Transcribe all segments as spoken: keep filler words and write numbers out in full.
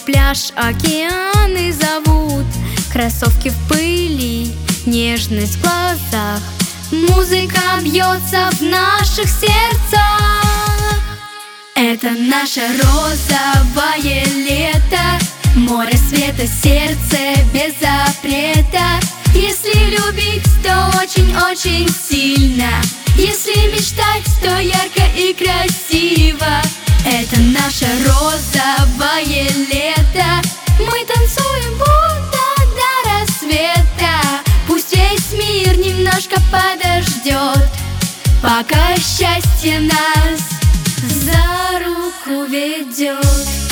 пляж, океаны зовут, кроссовки в пыли, нежность в глазах. Музыка бьется в наших сердцах. Это наше розовое лето, море света, сердце без запрета. Если любить, то очень-очень сильно, если мечтать, то ярко и красиво. Это наше розовое лето, мы танцуем будто до рассвета. Пусть весь мир немножко подождет, пока счастье нас за руку ведет.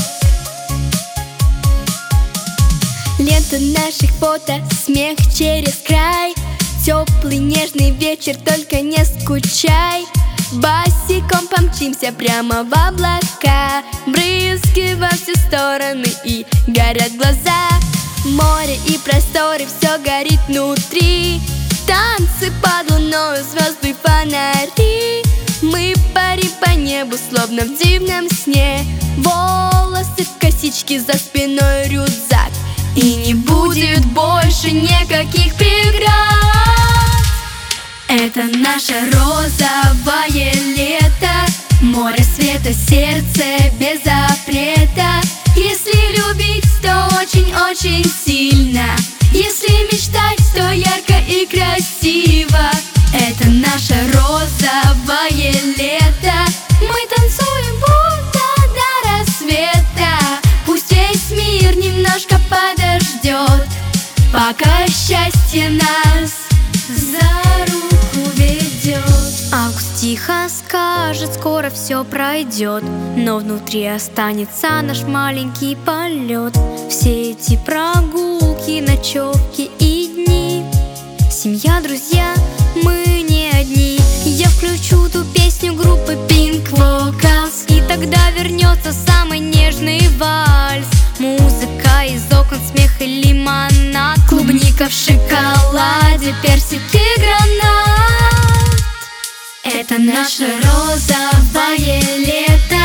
Лето наших фото, смех через край, теплый нежный вечер, только не скучай. Босиком помчимся прямо в облака, брызги во все стороны и горят глаза. Море и просторы, все горит внутри, танцы под луною, звезды, фонари. Мы парим по небу, словно в дивном сне, волосы в косички, за спиной рюкзак. И не будет больше никаких преград. Это наше розовое лето, море света, сердце без запрета. Если любить, то очень-очень сильно, если мечтать, то ярко и красиво. Это наше розовое лето, мы танцуем будто до рассвета. Пусть весь мир немножко подождет, пока счастье нас за руку ведет. Август тихо скажет, скоро все пройдет, но внутри останется наш маленький полет. Все эти прогулки, ночевки и дни, семья, друзья, мы не одни. Я включу ту песню группы Pink Vocals, и тогда вернется самый нежный вальс. Музыка из окон, смех и лимонад, клубника в шоколаде, персик и гранат. Это наше розовое лето,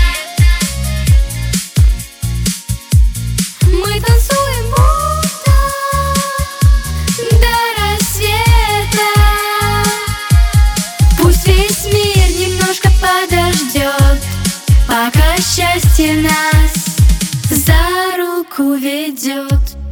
мы танцуем будто до рассвета. Пусть весь мир немножко подождет, пока счастье нас за руку ведет.